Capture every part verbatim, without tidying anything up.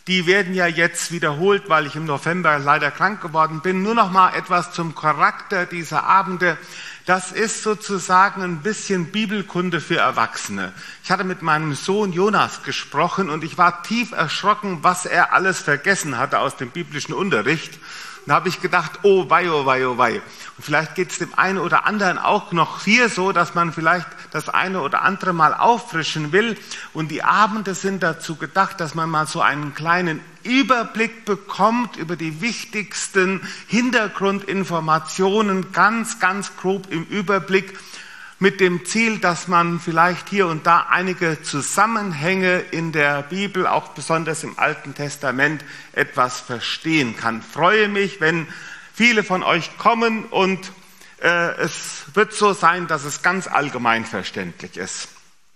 die werden ja jetzt wiederholt, weil ich im November leider krank geworden bin. Nur noch mal etwas zum Charakter dieser Abende. Das ist sozusagen ein bisschen Bibelkunde für Erwachsene. Ich hatte mit meinem Sohn Jonas gesprochen und ich war tief erschrocken, was er alles vergessen hatte aus dem biblischen Unterricht. Da habe ich gedacht, oh wei, oh wei, oh wei. Und vielleicht geht es dem einen oder anderen auch noch hier so, dass man vielleicht das eine oder andere mal auffrischen will. Und die Abende sind dazu gedacht, dass man mal so einen kleinen Überblick bekommt über die wichtigsten Hintergrundinformationen, ganz, ganz grob im Überblick, mit dem Ziel, dass man vielleicht hier und da einige Zusammenhänge in der Bibel, auch besonders im Alten Testament, etwas verstehen kann. Ich freue mich, wenn viele von euch kommen und äh, es wird so sein, dass es ganz allgemein verständlich ist.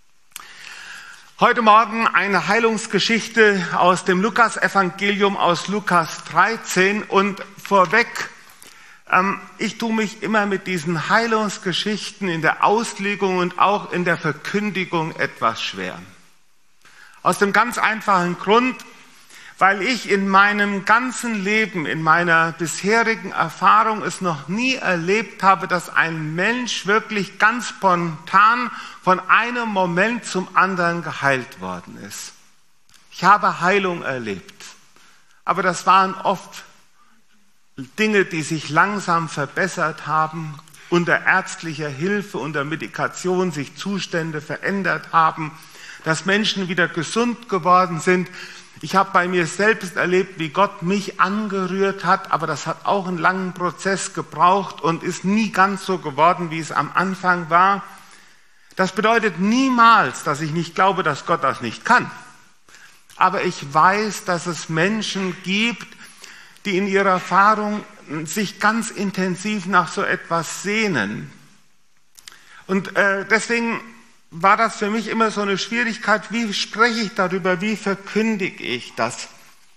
Heute Morgen eine Heilungsgeschichte aus dem Lukas-Evangelium, aus Lukas dreizehn und vorweg, ich tue mich immer mit diesen Heilungsgeschichten in der Auslegung und auch in der Verkündigung etwas schwer. Aus dem ganz einfachen Grund, weil ich in meinem ganzen Leben, in meiner bisherigen Erfahrung es noch nie erlebt habe, dass ein Mensch wirklich ganz spontan von einem Moment zum anderen geheilt worden ist. Ich habe Heilung erlebt, aber das waren oft Dinge, die sich langsam verbessert haben, unter ärztlicher Hilfe, unter Medikation sich Zustände verändert haben, dass Menschen wieder gesund geworden sind. Ich habe bei mir selbst erlebt, wie Gott mich angerührt hat, aber das hat auch einen langen Prozess gebraucht und ist nie ganz so geworden, wie es am Anfang war. Das bedeutet niemals, dass ich nicht glaube, dass Gott das nicht kann. Aber ich weiß, dass es Menschen gibt, die in ihrer Erfahrung sich ganz intensiv nach so etwas sehnen. Und äh, deswegen war das für mich immer so eine Schwierigkeit, wie spreche ich darüber, wie verkündige ich das?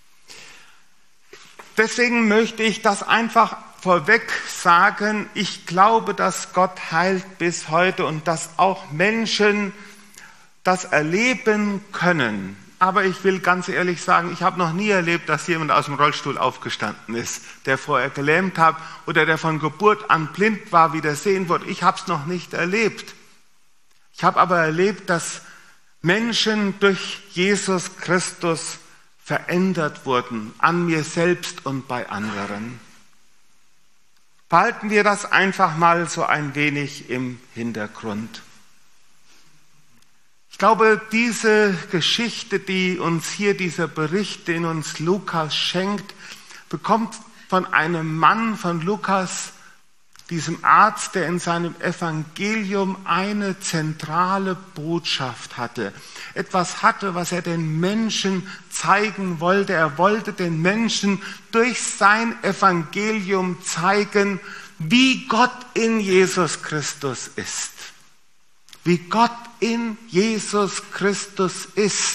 Deswegen möchte ich das einfach vorweg sagen, ich glaube, dass Gott heilt bis heute und dass auch Menschen das erleben können. Aber ich will ganz ehrlich sagen, ich habe noch nie erlebt, dass jemand aus dem Rollstuhl aufgestanden ist, der vorher gelähmt hat oder der von Geburt an blind war, wieder sehen wurde. Ich habe es noch nicht erlebt. Ich habe aber erlebt, dass Menschen durch Jesus Christus verändert wurden, an mir selbst und bei anderen. Behalten wir das einfach mal so ein wenig im Hintergrund. Ich glaube, diese Geschichte, die uns hier, dieser Bericht, den uns Lukas schenkt, bekommt von einem Mann, von Lukas, diesem Arzt, der in seinem Evangelium eine zentrale Botschaft hatte. Etwas hatte, was er den Menschen zeigen wollte. Er wollte den Menschen durch sein Evangelium zeigen, wie Gott in Jesus Christus ist. Wie Gott in Jesus Christus ist.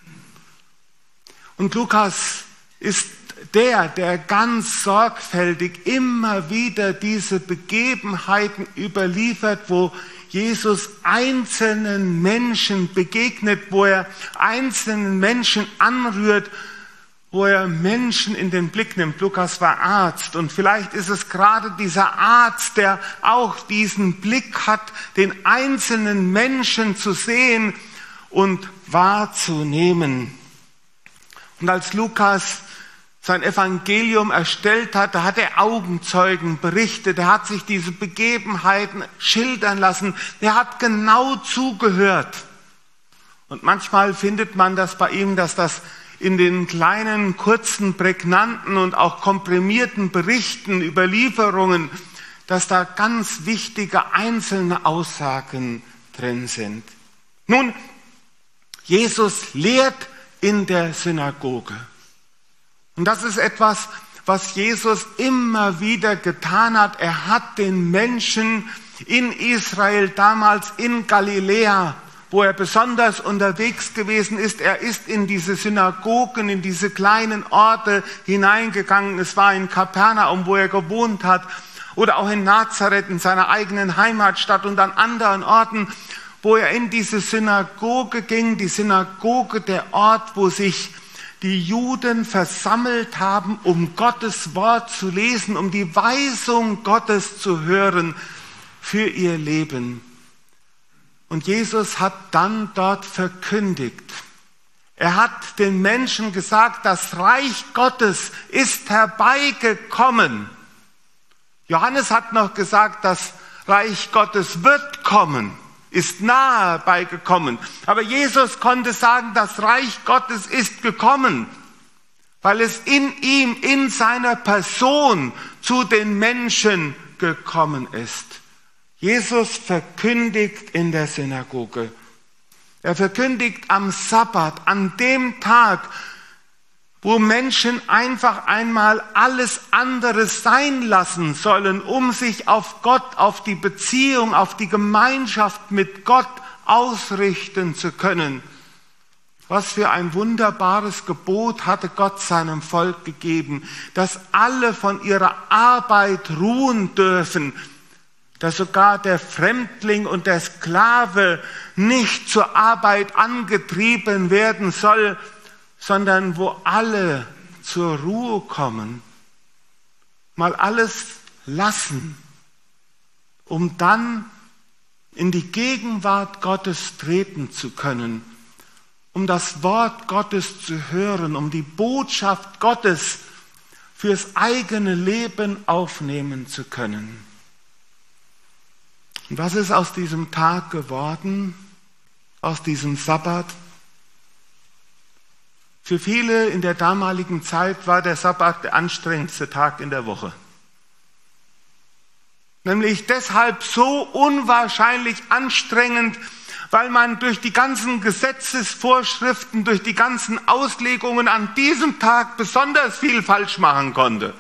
Und Lukas ist der, der ganz sorgfältig immer wieder diese Begebenheiten überliefert, wo Jesus einzelnen Menschen begegnet, wo er einzelnen Menschen anrührt, wo er Menschen in den Blick nimmt. Lukas war Arzt und vielleicht ist es gerade dieser Arzt, der auch diesen Blick hat, den einzelnen Menschen zu sehen und wahrzunehmen. Und als Lukas sein Evangelium erstellt hat, da hat er Augenzeugen berichtet, er hat sich diese Begebenheiten schildern lassen, er hat genau zugehört. Und manchmal findet man das bei ihm, dass das in den kleinen, kurzen, prägnanten und auch komprimierten Berichten, Überlieferungen, dass da ganz wichtige einzelne Aussagen drin sind. Nun, Jesus lehrt in der Synagoge. Und das ist etwas, was Jesus immer wieder getan hat. Er hat den Menschen in Israel, damals in Galiläa, wo er besonders unterwegs gewesen ist, er ist in diese Synagogen, in diese kleinen Orte hineingegangen. Es war in Kapernaum, wo er gewohnt hat, oder auch in Nazareth, in seiner eigenen Heimatstadt und an anderen Orten, wo er in diese Synagoge ging. Die Synagoge, der Ort, wo sich die Juden versammelt haben, um Gottes Wort zu lesen, um die Weisung Gottes zu hören für ihr Leben. Und Jesus hat dann dort verkündigt. Er hat den Menschen gesagt, das Reich Gottes ist herbeigekommen. Johannes hat noch gesagt, das Reich Gottes wird kommen, ist nahe herbeigekommen. Aber Jesus konnte sagen, das Reich Gottes ist gekommen, weil es in ihm, in seiner Person zu den Menschen gekommen ist. Jesus verkündigt in der Synagoge. Er verkündigt am Sabbat, an dem Tag, wo Menschen einfach einmal alles andere sein lassen sollen, um sich auf Gott, auf die Beziehung, auf die Gemeinschaft mit Gott ausrichten zu können. Was für ein wunderbares Gebot hatte Gott seinem Volk gegeben, dass alle von ihrer Arbeit ruhen dürfen, dass sogar der Fremdling und der Sklave nicht zur Arbeit angetrieben werden soll, sondern wo alle zur Ruhe kommen, mal alles lassen, um dann in die Gegenwart Gottes treten zu können, um das Wort Gottes zu hören, um die Botschaft Gottes fürs eigene Leben aufnehmen zu können. Und was ist aus diesem Tag geworden, aus diesem Sabbat? Für viele in der damaligen Zeit war der Sabbat der anstrengendste Tag in der Woche. Nämlich deshalb so unwahrscheinlich anstrengend, weil man durch die ganzen Gesetzesvorschriften, durch die ganzen Auslegungen an diesem Tag besonders viel falsch machen konnte.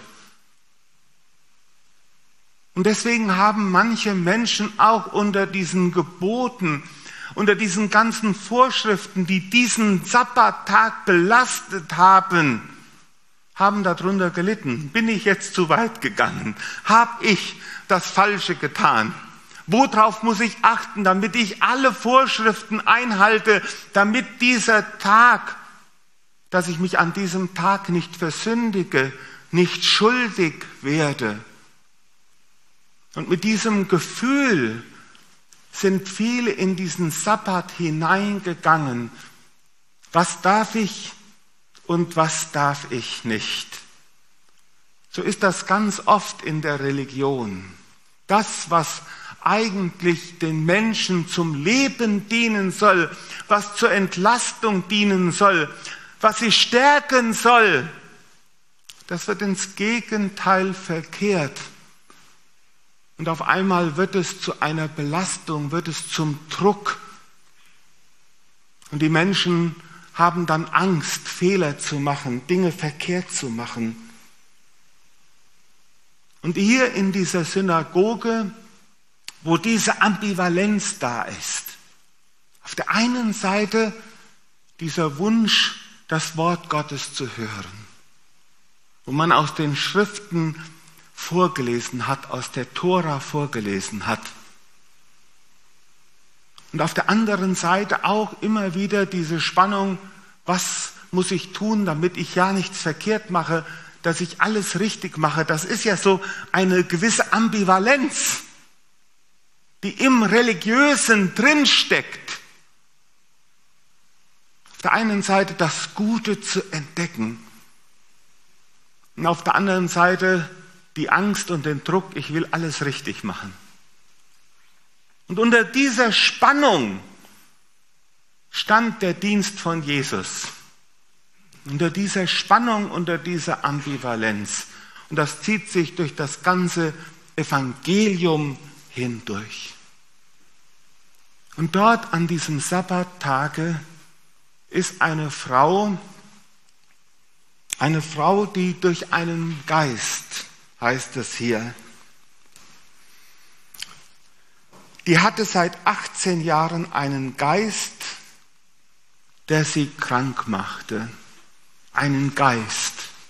Und deswegen haben manche Menschen auch unter diesen Geboten, unter diesen ganzen Vorschriften, die diesen Sabbattag belastet haben, haben darunter gelitten. Bin ich jetzt zu weit gegangen? Habe ich das Falsche getan? Worauf muss ich achten, damit ich alle Vorschriften einhalte, damit dieser Tag, dass ich mich an diesem Tag nicht versündige, nicht schuldig werde? Und mit diesem Gefühl sind viele in diesen Sabbat hineingegangen. Was darf ich und was darf ich nicht? So ist das ganz oft in der Religion. Das, was eigentlich den Menschen zum Leben dienen soll, was zur Entlastung dienen soll, was sie stärken soll, das wird ins Gegenteil verkehrt. Und auf einmal wird es zu einer Belastung, wird es zum Druck. Und die Menschen haben dann Angst, Fehler zu machen, Dinge verkehrt zu machen. Und hier in dieser Synagoge, wo diese Ambivalenz da ist, auf der einen Seite dieser Wunsch, das Wort Gottes zu hören, wo man aus den Schriften vorgelesen hat, aus der Tora vorgelesen hat. Und auf der anderen Seite auch immer wieder diese Spannung, was muss ich tun, damit ich ja nichts verkehrt mache, dass ich alles richtig mache. Das ist ja so eine gewisse Ambivalenz, die im Religiösen drinsteckt. Auf der einen Seite das Gute zu entdecken und auf der anderen Seite die Angst und den Druck, ich will alles richtig machen. Und unter dieser Spannung stand der Dienst von Jesus. Unter dieser Spannung, unter dieser Ambivalenz. Und das zieht sich durch das ganze Evangelium hindurch. Und dort an diesem Sabbattage ist eine Frau, eine Frau, die durch einen Geist, heißt es hier, die hatte seit achtzehn Jahren einen Geist, der sie krank machte. Einen Geist.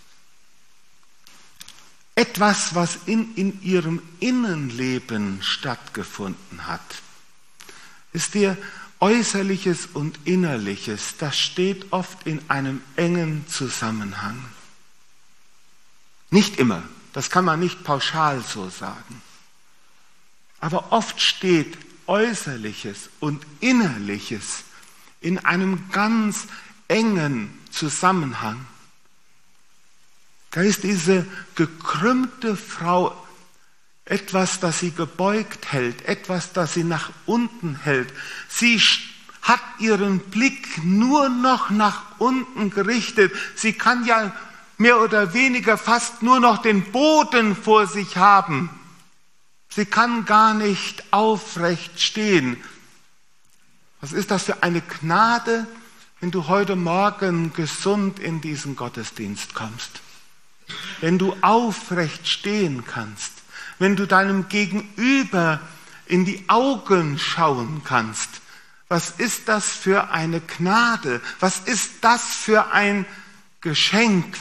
Etwas, was in, in ihrem Innenleben stattgefunden hat. Wisst ihr, Äußerliches und Innerliches, das steht oft in einem engen Zusammenhang. Nicht immer, das kann man nicht pauschal so sagen. Aber oft steht Äußerliches und Innerliches in einem ganz engen Zusammenhang. Da ist diese gekrümmte Frau etwas, das sie gebeugt hält, etwas, das sie nach unten hält. Sie hat ihren Blick nur noch nach unten gerichtet. Sie kann ja mehr oder weniger fast nur noch den Boden vor sich haben. Sie kann gar nicht aufrecht stehen. Was ist das für eine Gnade, wenn du heute Morgen gesund in diesen Gottesdienst kommst? Wenn du aufrecht stehen kannst, wenn du deinem Gegenüber in die Augen schauen kannst. Was ist das für eine Gnade? Was ist das für ein Geschenk?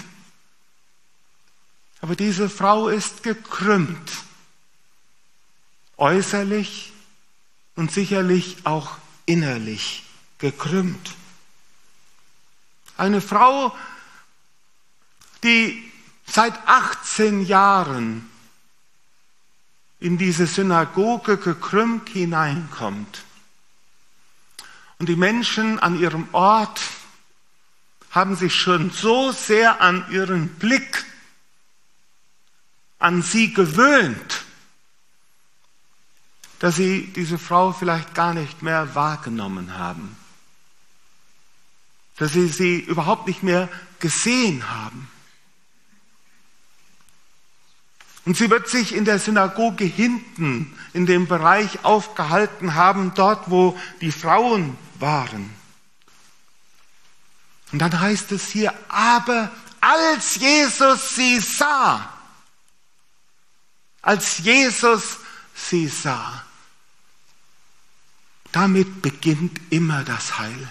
Aber diese Frau ist gekrümmt, äußerlich und sicherlich auch innerlich gekrümmt. Eine Frau, die seit achtzehn Jahren in diese Synagoge gekrümmt hineinkommt. Und die Menschen an ihrem Ort haben sich schon so sehr an ihren Blick, an sie gewöhnt, dass sie diese Frau vielleicht gar nicht mehr wahrgenommen haben. Dass sie sie überhaupt nicht mehr gesehen haben. Und sie wird sich in der Synagoge hinten, in dem Bereich aufgehalten haben, dort wo die Frauen waren. Und dann heißt es hier, aber als Jesus sie sah, als Jesus sie sah, damit beginnt immer das Heil.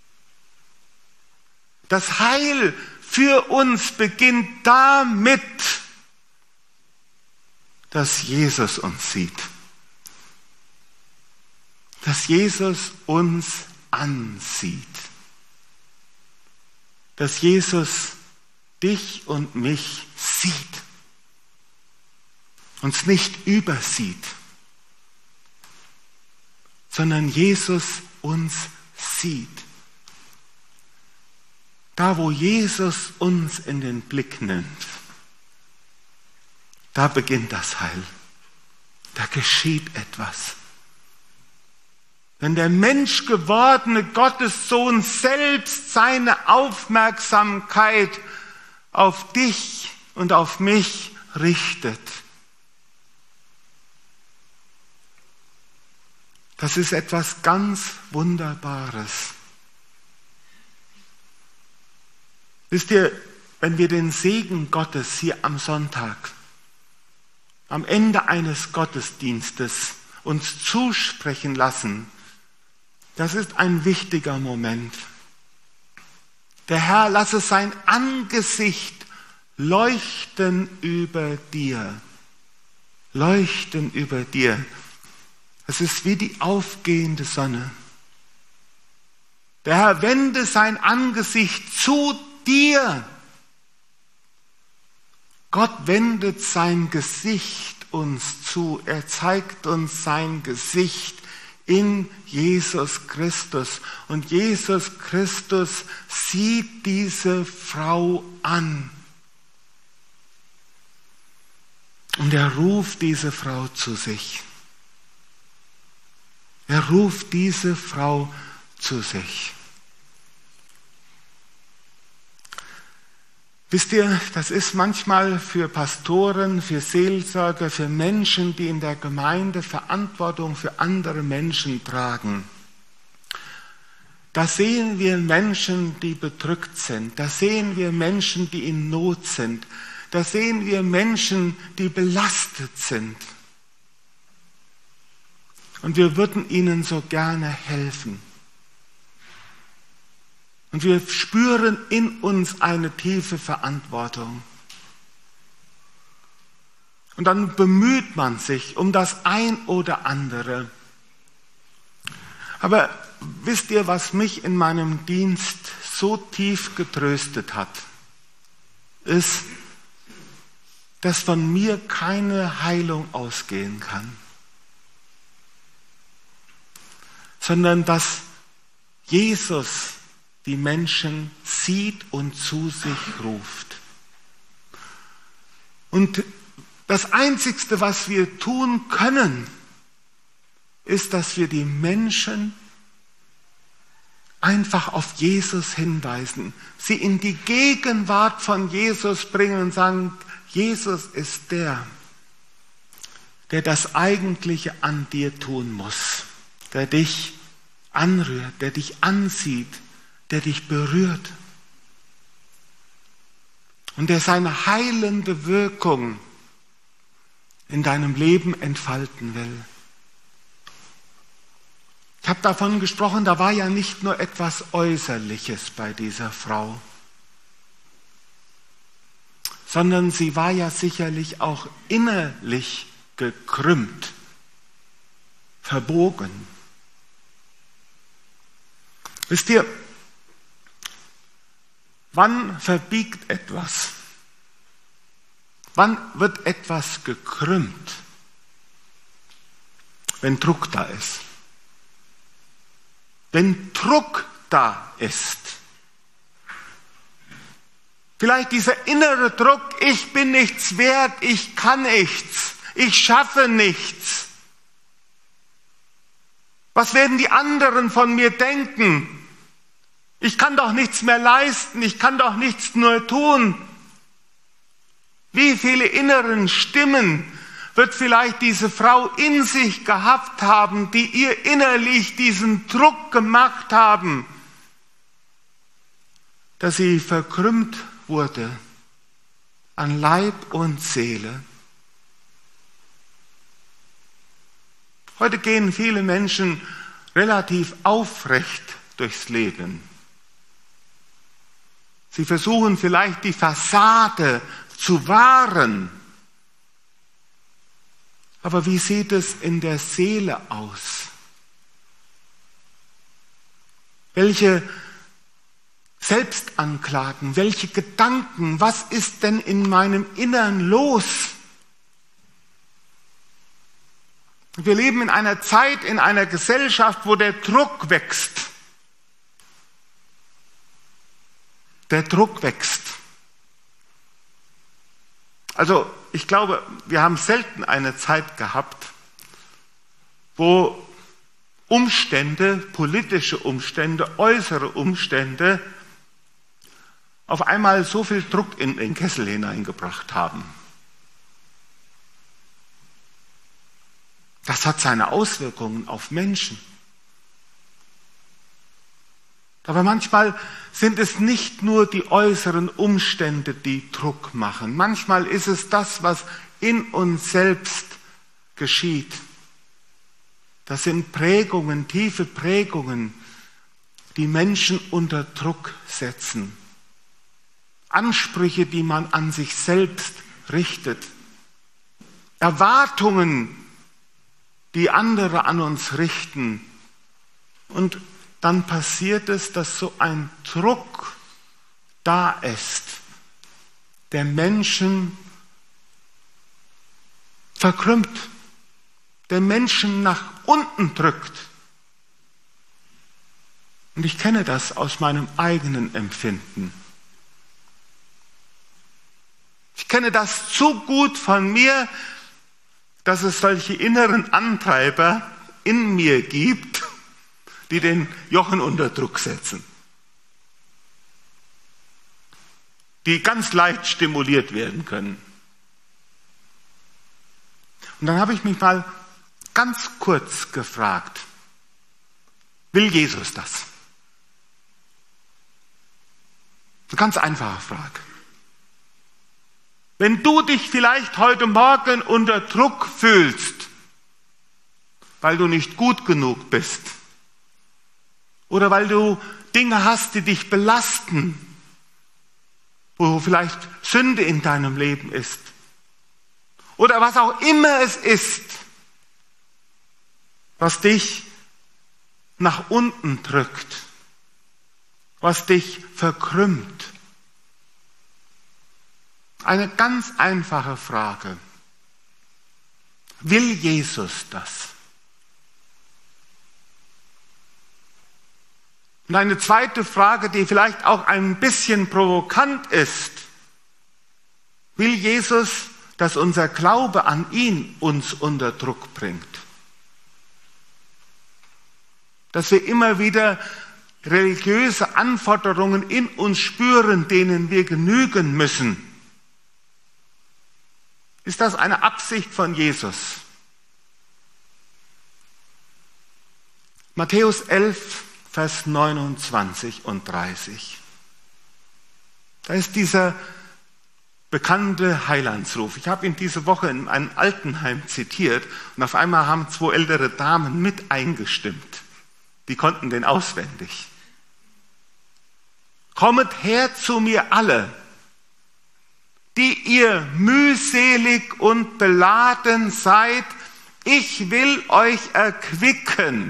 Das Heil für uns beginnt damit, dass Jesus uns sieht. Dass Jesus uns ansieht. Dass Jesus dich und mich sieht. Uns nicht übersieht, sondern Jesus uns sieht. Da, wo Jesus uns in den Blick nimmt, da beginnt das Heil. Da geschieht etwas. Wenn der menschgewordene Gottessohn selbst seine Aufmerksamkeit auf dich und auf mich richtet, das ist etwas ganz Wunderbares. Wisst ihr, wenn wir den Segen Gottes hier am Sonntag, am Ende eines Gottesdienstes uns zusprechen lassen, das ist ein wichtiger Moment. Der Herr lasse sein Angesicht leuchten über dir. Leuchten über dir. Es ist wie die aufgehende Sonne. Der Herr wende sein Angesicht zu dir. Gott wendet sein Gesicht uns zu. Er zeigt uns sein Gesicht in Jesus Christus. Und Jesus Christus sieht diese Frau an. Und er ruft diese Frau zu sich. Er ruft diese Frau zu sich. Wisst ihr, das ist manchmal für Pastoren, für Seelsorger, für Menschen, die in der Gemeinde Verantwortung für andere Menschen tragen. Da sehen wir Menschen, die bedrückt sind. Da sehen wir Menschen, die in Not sind. Da sehen wir Menschen, die belastet sind. Und wir würden ihnen so gerne helfen. Und wir spüren in uns eine tiefe Verantwortung. Und dann bemüht man sich um das ein oder andere. Aber wisst ihr, was mich in meinem Dienst so tief getröstet hat, ist, dass von mir keine Heilung ausgehen kann, sondern dass Jesus die Menschen sieht und zu sich ruft. Und das Einzigste, was wir tun können, ist, dass wir die Menschen einfach auf Jesus hinweisen, sie in die Gegenwart von Jesus bringen und sagen, Jesus ist der, der das Eigentliche an dir tun muss, der dich anrührt, der dich ansieht, der dich berührt und der seine heilende Wirkung in deinem Leben entfalten will. Ich habe davon gesprochen, da war ja nicht nur etwas Äußerliches bei dieser Frau, sondern sie war ja sicherlich auch innerlich gekrümmt, verbogen. Wisst ihr, wann verbiegt etwas? Wann wird etwas gekrümmt? Wenn Druck da ist. Wenn Druck da ist. Vielleicht dieser innere Druck, ich bin nichts wert, ich kann nichts, ich schaffe nichts. Was werden die anderen von mir denken? Ich kann doch nichts mehr leisten, ich kann doch nichts nur tun. Wie viele inneren Stimmen wird vielleicht diese Frau in sich gehabt haben, die ihr innerlich diesen Druck gemacht haben, dass sie verkrümmt wurde an Leib und Seele. Heute gehen viele Menschen relativ aufrecht durchs Leben. Sie versuchen vielleicht die Fassade zu wahren. Aber wie sieht es in der Seele aus? Welche Selbstanklagen, welche Gedanken, was ist denn in meinem Innern los? Wir leben in einer Zeit, in einer Gesellschaft, wo der Druck wächst. Der Druck wächst. Also ich glaube, wir haben selten eine Zeit gehabt, wo Umstände, politische Umstände, äußere Umstände auf einmal so viel Druck in den Kessel hineingebracht haben. Das hat seine Auswirkungen auf Menschen. Aber manchmal sind es nicht nur die äußeren Umstände, die Druck machen. Manchmal ist es das, was in uns selbst geschieht. Das sind Prägungen, tiefe Prägungen, die Menschen unter Druck setzen. Ansprüche, die man an sich selbst richtet. Erwartungen, die andere an uns richten. Und dann passiert es, dass so ein Druck da ist, der Menschen verkrümmt, der Menschen nach unten drückt. Und ich kenne das aus meinem eigenen Empfinden. Ich kenne das zu gut von mir, dass es solche inneren Antreiber in mir gibt, die den Jochen unter Druck setzen, die ganz leicht stimuliert werden können. Und dann habe ich mich mal ganz kurz gefragt, will Jesus das? Eine ganz einfache Frage. Wenn du dich vielleicht heute Morgen unter Druck fühlst, weil du nicht gut genug bist, oder weil du Dinge hast, die dich belasten, wo vielleicht Sünde in deinem Leben ist, oder was auch immer es ist, was dich nach unten drückt, was dich verkrümmt? Eine ganz einfache Frage. Will Jesus das? Und eine zweite Frage, die vielleicht auch ein bisschen provokant ist. Will Jesus, dass unser Glaube an ihn uns unter Druck bringt? Dass wir immer wieder religiöse Anforderungen in uns spüren, denen wir genügen müssen? Ist das eine Absicht von Jesus? Matthäus elf, Vers neunundzwanzig und dreißig. Da ist dieser bekannte Heilandsruf. Ich habe ihn diese Woche in einem Altenheim zitiert und auf einmal haben zwei ältere Damen mit eingestimmt. Die konnten den auswendig. Kommet her zu mir alle, die ihr mühselig und beladen seid, ich will euch erquicken.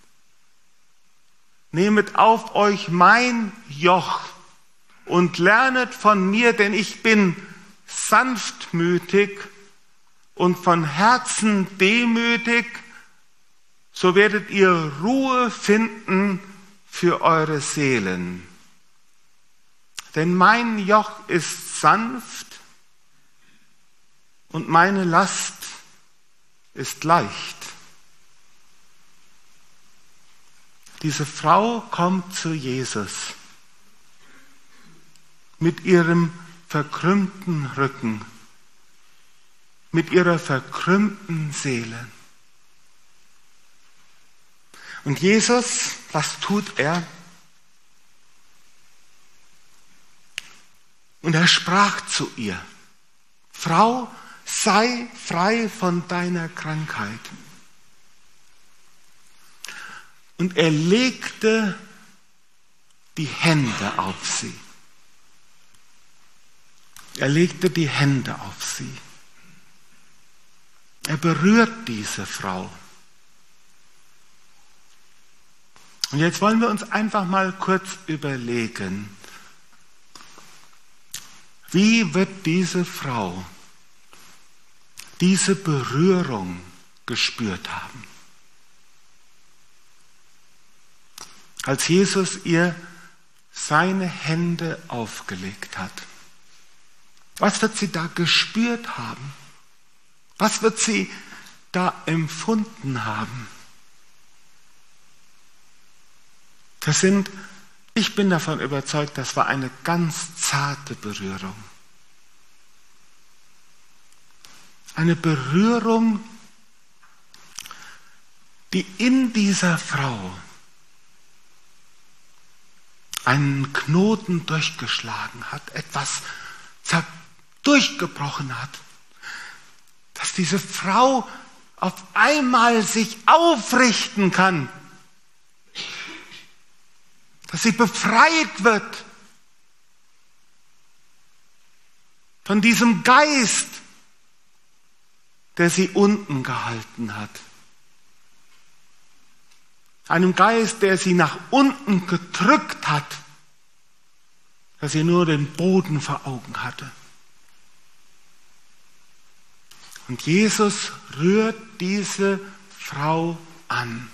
Nehmet auf euch mein Joch und lernet von mir, denn ich bin sanftmütig und von Herzen demütig, so werdet ihr Ruhe finden für eure Seelen. Denn mein Joch ist sanft und meine Last ist leicht. Diese Frau kommt zu Jesus mit ihrem verkrümmten Rücken, mit ihrer verkrümmten Seele. Und Jesus, was tut er? Und er sprach zu ihr: Frau, sei frei von deiner Krankheit. Und er legte die Hände auf sie. Er legte die Hände auf sie. Er berührt diese Frau. Und jetzt wollen wir uns einfach mal kurz überlegen, wie wird diese Frau diese Berührung gespürt haben? Als Jesus ihr seine Hände aufgelegt hat. Was wird sie da gespürt haben? Was wird sie da empfunden haben? Das sind, ich bin davon überzeugt, das war eine ganz zarte Berührung. Eine Berührung, die in dieser Frau einen Knoten durchgeschlagen hat, etwas durchgebrochen hat, dass diese Frau auf einmal sich aufrichten kann, dass sie befreit wird von diesem Geist, der sie unten gehalten hat. Einem Geist, der sie nach unten gedrückt hat, dass sie nur den Boden vor Augen hatte. Und Jesus rührt diese Frau an.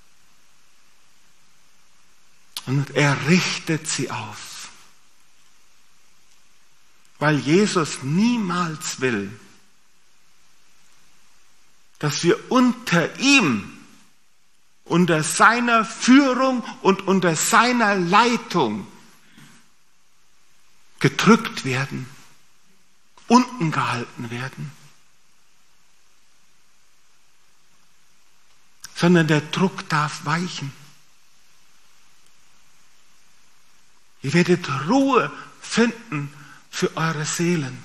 Und er richtet sie auf. Weil Jesus niemals will, dass wir unter ihm, unter seiner Führung und unter seiner Leitung gedrückt werden, unten gehalten werden. Sondern der Druck darf weichen. Ihr werdet Ruhe finden für eure Seelen.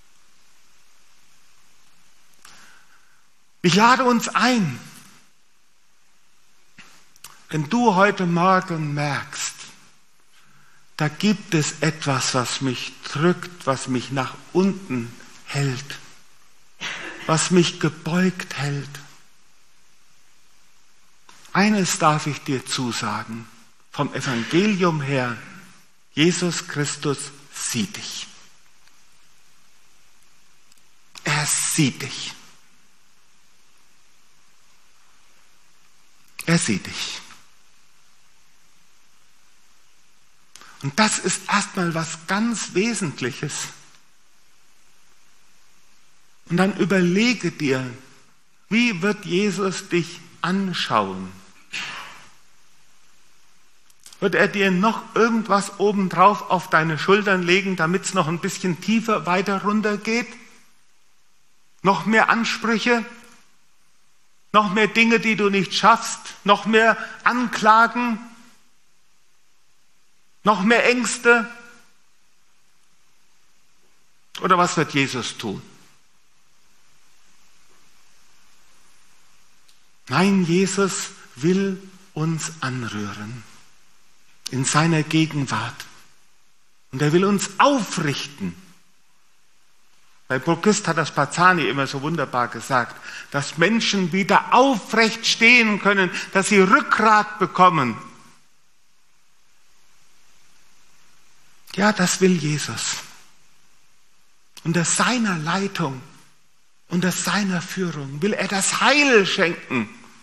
Ich lade uns ein, wenn du heute Morgen merkst, da gibt es etwas, was mich drückt, was mich nach unten hält, was mich gebeugt hält. Eines darf ich dir zusagen, vom Evangelium her, Jesus Christus sieht dich. Er sieht dich. Er sieht dich. Und das ist erstmal was ganz Wesentliches. Und dann überlege dir, wie wird Jesus dich anschauen? Wird er dir noch irgendwas obendrauf auf deine Schultern legen, damit es noch ein bisschen tiefer weiter runter geht? Noch mehr Ansprüche? Noch mehr Dinge, die du nicht schaffst? Noch mehr Anklagen? Noch mehr Ängste? Oder was wird Jesus tun? Nein, Jesus will uns anrühren in seiner Gegenwart. Und er will uns aufrichten. Bei Prochyst hat das Pazzani immer so wunderbar gesagt, dass Menschen wieder aufrecht stehen können, dass sie Rückgrat bekommen. Ja, das will Jesus. Unter seiner Leitung, unter seiner Führung will er das Heil schenken.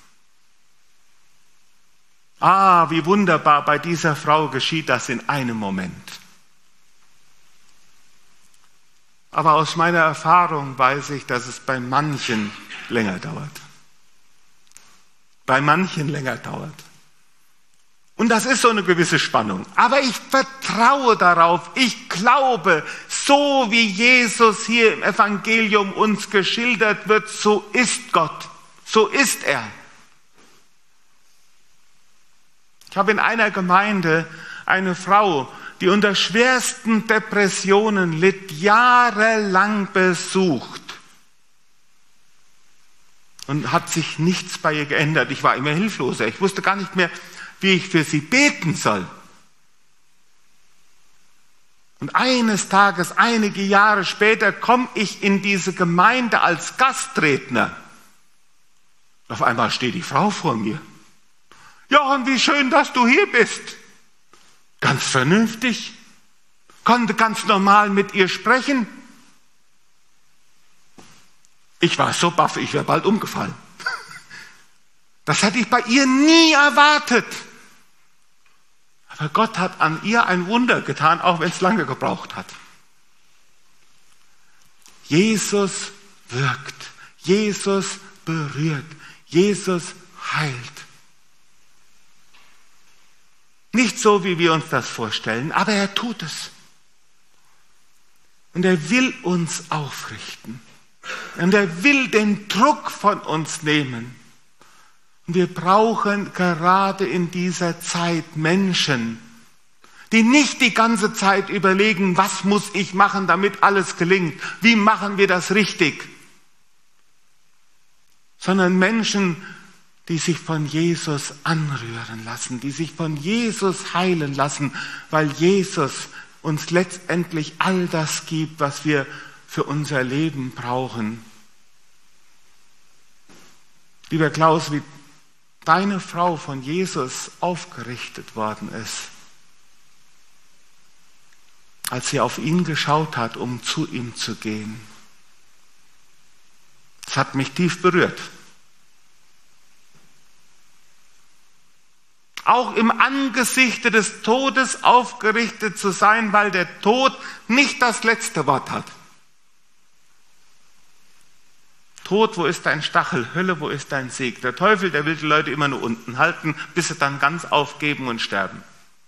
Ah, wie wunderbar, bei dieser Frau geschieht das in einem Moment. Aber aus meiner Erfahrung weiß ich, dass es bei manchen länger dauert. Bei manchen länger dauert. Und das ist so eine gewisse Spannung. Aber ich vertraue darauf, ich glaube, so wie Jesus hier im Evangelium uns geschildert wird, so ist Gott, so ist er. Ich habe in einer Gemeinde eine Frau, die unter schwersten Depressionen litt, jahrelang besucht. Und hat sich nichts bei ihr geändert. Ich war immer hilfloser. Ich wusste gar nicht mehr, wie ich für sie beten soll. Und eines Tages, einige Jahre später, komme ich in diese Gemeinde als Gastredner. Auf einmal steht die Frau vor mir. Johann, wie schön, dass du hier bist. Ganz vernünftig. Konnte ganz normal mit ihr sprechen. Ich war so baff, ich wäre bald umgefallen. Das hätte ich bei ihr nie erwartet. Aber Gott hat an ihr ein Wunder getan, auch wenn es lange gebraucht hat. Jesus wirkt. Jesus berührt. Jesus heilt. Nicht so, wie wir uns das vorstellen, aber er tut es. Und er will uns aufrichten. Und er will den Druck von uns nehmen. Und wir brauchen gerade in dieser Zeit Menschen, die nicht die ganze Zeit überlegen, was muss ich machen, damit alles gelingt? Wie machen wir das richtig? Sondern Menschen, die sich von Jesus anrühren lassen, die sich von Jesus heilen lassen, weil Jesus uns letztendlich all das gibt, was wir für unser Leben brauchen. Lieber Klaus, wie deine Frau von Jesus aufgerichtet worden ist, als sie auf ihn geschaut hat, um zu ihm zu gehen, das hat mich tief berührt. Auch im Angesichte des Todes aufgerichtet zu sein, weil der Tod nicht das letzte Wort hat. Tod, wo ist dein Stachel? Hölle, wo ist dein Sieg? Der Teufel, der will die Leute immer nur unten halten, bis sie dann ganz aufgeben und sterben.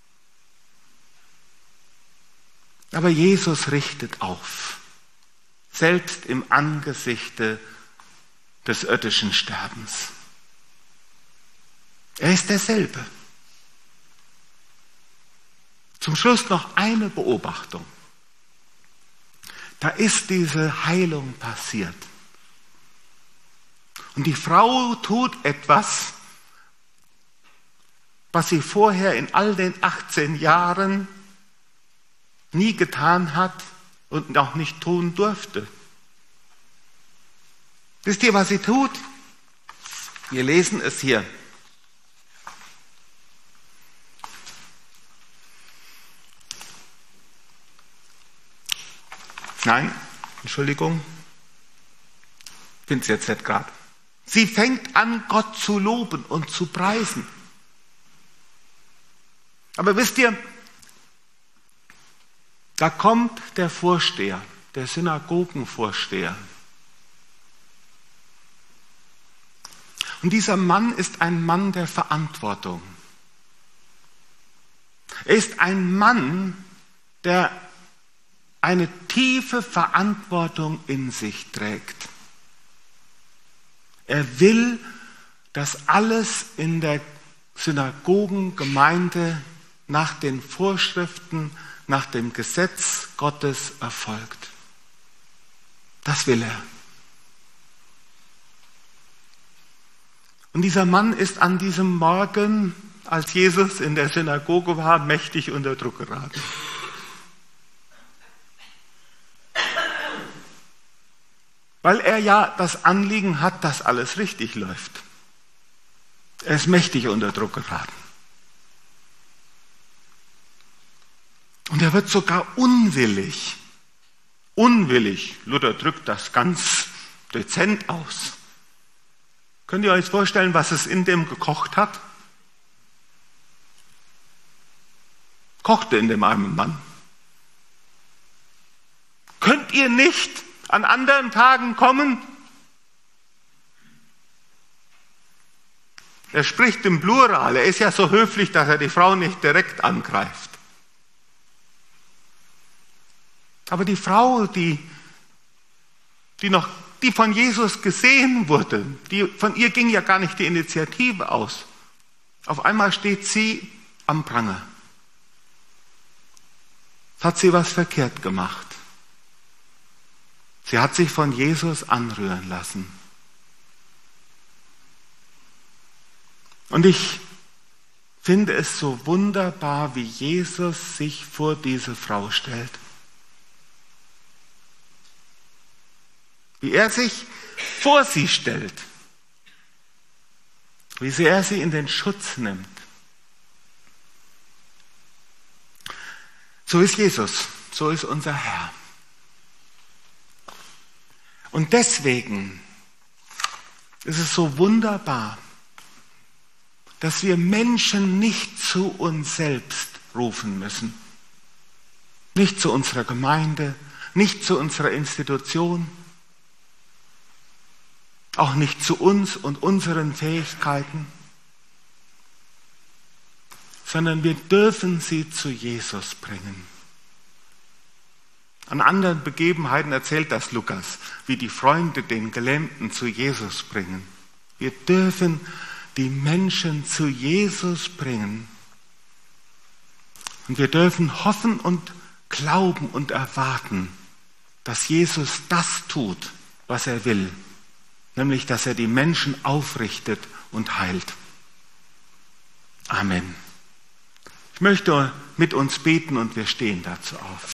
Aber Jesus richtet auf, selbst im Angesichte des irdischen Sterbens. Er ist derselbe. Zum Schluss noch eine Beobachtung. Da ist diese Heilung passiert. Und die Frau tut etwas, was sie vorher in all den achtzehn Jahren nie getan hat und auch nicht tun durfte. Wisst ihr, was sie tut? Wir lesen es hier. Nein, Entschuldigung, finde es jetzt nicht gerade. Sie fängt an, Gott zu loben und zu preisen. Aber wisst ihr, da kommt der Vorsteher, der Synagogenvorsteher. Und dieser Mann ist ein Mann der Verantwortung. Er ist ein Mann, der eine tiefe Verantwortung in sich trägt. Er will, dass alles in der Synagogengemeinde nach den Vorschriften, nach dem Gesetz Gottes erfolgt. Das will er. Und dieser Mann ist an diesem Morgen, als Jesus in der Synagoge war, mächtig unter Druck geraten. Weil er ja das Anliegen hat, dass alles richtig läuft. Er ist mächtig unter Druck geraten. Und er wird sogar unwillig. Unwillig. Luther drückt das ganz dezent aus. Könnt ihr euch vorstellen, was es in dem gekocht hat? Kochte in dem armen Mann. Könnt ihr nicht an anderen Tagen kommen? Er spricht im Plural. Er ist ja so höflich, dass er die Frau nicht direkt angreift. Aber die Frau, die, die, noch, die von Jesus gesehen wurde, die, von ihr ging ja gar nicht die Initiative aus. Auf einmal steht sie am Pranger. Hat sie was verkehrt gemacht? Sie hat sich von Jesus anrühren lassen. Und ich finde es so wunderbar, wie Jesus sich vor diese Frau stellt. Wie er sich vor sie stellt. Wie sehr er sie in den Schutz nimmt. So ist Jesus, so ist unser Herr. Und deswegen ist es so wunderbar, dass wir Menschen nicht zu uns selbst rufen müssen. Nicht zu unserer Gemeinde, nicht zu unserer Institution, auch nicht zu uns und unseren Fähigkeiten, sondern wir dürfen sie zu Jesus bringen. An anderen Begebenheiten erzählt das Lukas, wie die Freunde den Gelähmten zu Jesus bringen. Wir dürfen die Menschen zu Jesus bringen. Und wir dürfen hoffen und glauben und erwarten, dass Jesus das tut, was er will. Nämlich, dass er die Menschen aufrichtet und heilt. Amen. Ich möchte mit uns beten und wir stehen dazu auf.